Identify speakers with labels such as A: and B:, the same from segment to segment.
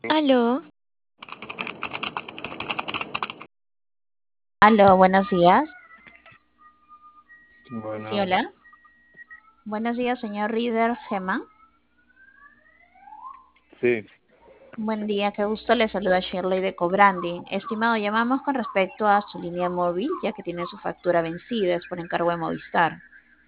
A: Aló,
B: Aló, buenos días. Sí,
C: Bueno,
B: hola. Buenos días, señor Reader Gema.
C: sí,
B: Buen día, qué gusto. Le saluda Shirley de Cobrandi. Estimado, llamamos con respecto a su línea móvil, ya que tiene su factura vencida, es por encargo de Movistar.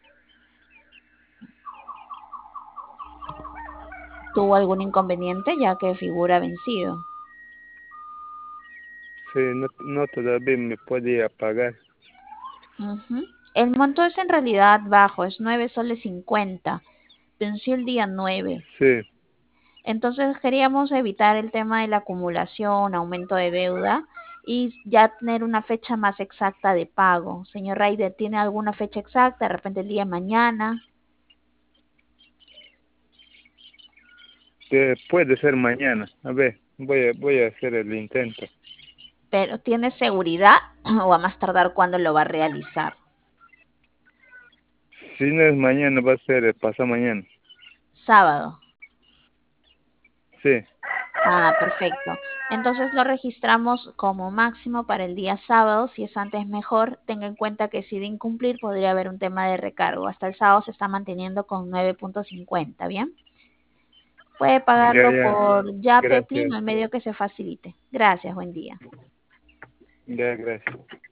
B: ¿Tuvo algún inconveniente ya que figura vencido?
C: sí, no todavía me podía pagar.
B: Ujú. El monto es en realidad bajo, es 9,50 soles. Venció el día 9.
C: Sí,
B: Entonces queríamos evitar el tema de la acumulación, aumento de deuda y ya tener una fecha más exacta de pago. Señor Raider, ¿tiene alguna fecha exacta? De repente el día de mañana,
C: puede ser mañana. A ver, voy a hacer el intento.
B: pero ¿tiene seguridad o a más tardar cuándo lo va a realizar?
C: Si no es mañana, va a ser pasado mañana.
B: Sábado.
C: Sí,
B: Ah, perfecto. Entonces lo registramos como máximo para el día sábado. Si es antes mejor, tenga en cuenta que si de incumplir podría haber un tema de recargo. Hasta el sábado se está manteniendo con 9,50, ¿bien? Puede
C: ya,
B: pagarlo
C: ya.
B: por Yape, Plin
C: Gracias.
B: o el medio que se facilite. Gracias, buen día.
C: Ya, gracias.